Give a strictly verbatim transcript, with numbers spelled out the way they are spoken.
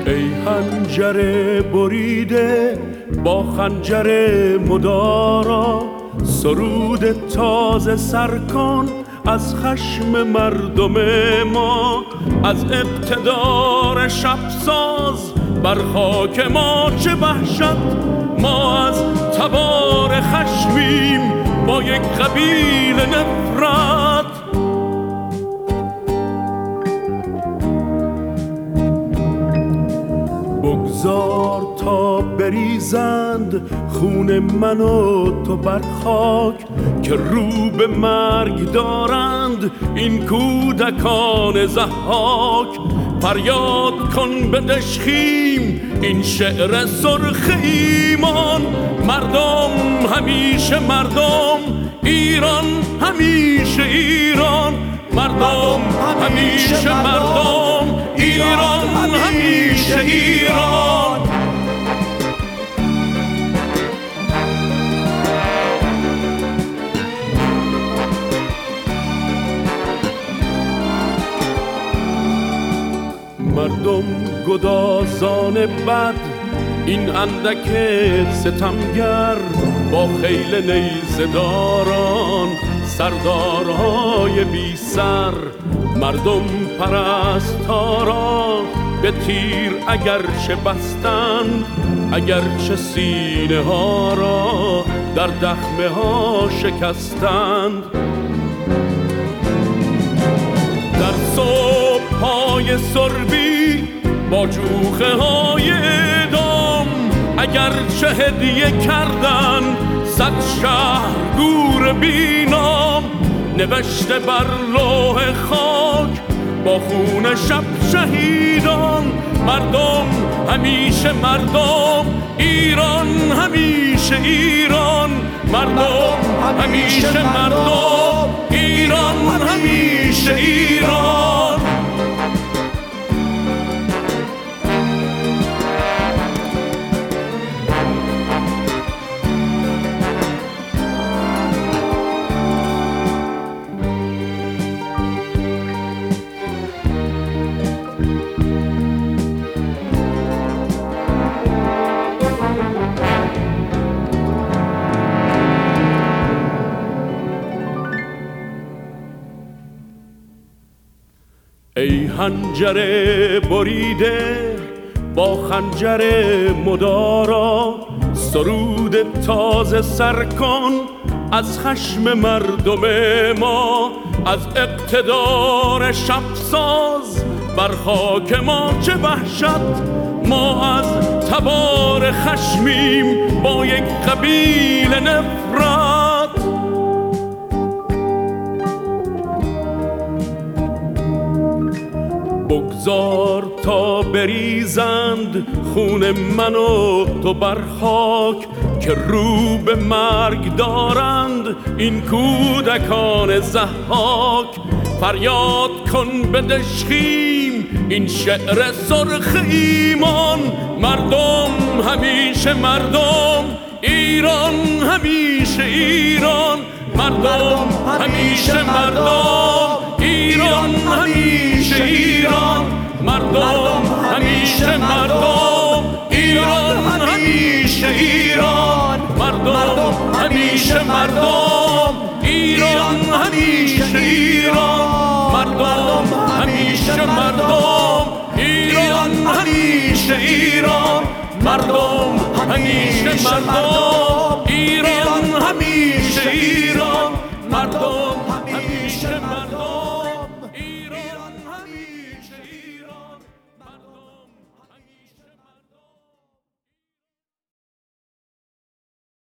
ای حنجره بریده با خنجر مدارا، سرود تازه سر کن از خشم مردم ما. از اقتدار شبساز بر خاک ما چه وحشت، ما از تبار خشمیم با یک قبیل نفرت. بگذار تا بریزند خون من و تو بر خاک، که رو به مرگ دارند این کودکان ضحاک. فریاد کن به دشخیم این شعر سرخ ایمان، مردم همیشه مردم، ایران همیشه ایران. مردم همیشه مردم، ایران همیشه ایران. مردم گدازان بد این اندک ستمگر، با خیل نیزه داران سردارهای بی سر. مردم پرستارا به تیر اگرچه بستند، اگرچه سینه ها را در دخمه ها شکستند. در صبح های سربی با جوخه های اعدام، اگرچه هدیه کردن صد شهر گور بینام. نوشته بر لوح خاک با خون شب شهیدان، مردم همیشه مردم، ایران همیشه ایران. مردم همیشه مردم، ایران همیشه ایران. ای حنجره بریده با خنجر مدارا، سرود تازه سر کن از خشم مردم ما. از اقتدار شبساز بر خاک ما چه وحشت، ما از تبار خشمیم با یک قبیل نفرت. بگذار تا بریزند خون من و تو بر خاک، که رو به مرگ دارند این کودکان ضحاک. فریاد کن به دشخیم این شعر سرخ ایمان، مردم همیشه مردم، ایران همیشه ایران. مردم همیشه مردم، ایران همیشه ایران. مردم همیشه مردم، ایران همیشه ایران. مردم همیشه مردم، ایران همیشه ایران. مردم همیشه مردم، ایران همیشه ایران. مردم همیشه مردم، ایران همیشه ایران.